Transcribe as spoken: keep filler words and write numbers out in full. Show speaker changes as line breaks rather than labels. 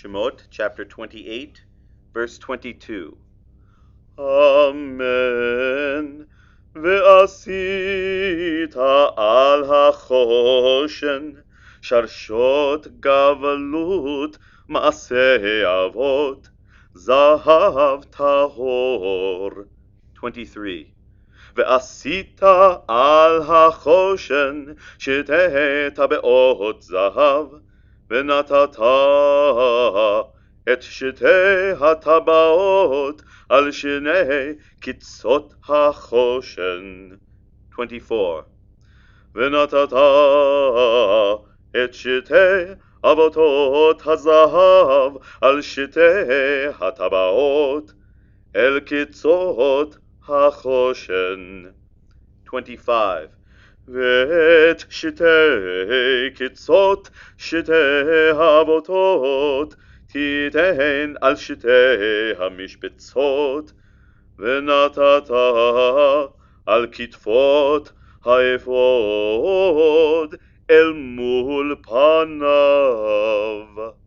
Shemot, chapter twenty-eight, verse twenty-two. Amen. ועשית על החושן שרשות גבלות מעשה אבות זהב טהור. twenty-three. ועשית על החושן שתי טבעות זהב ונתת את שתי הטבעות על שני קצות החושן. twenty-four. ונתת את שתי אבותות הזהב על שתי הטבעות אל קצות החושן. twenty-five. ואת שתי קצות שתי אבותות תיתן על שתי המשבצות, ונתת על כתפות האפוד אל מול פניו.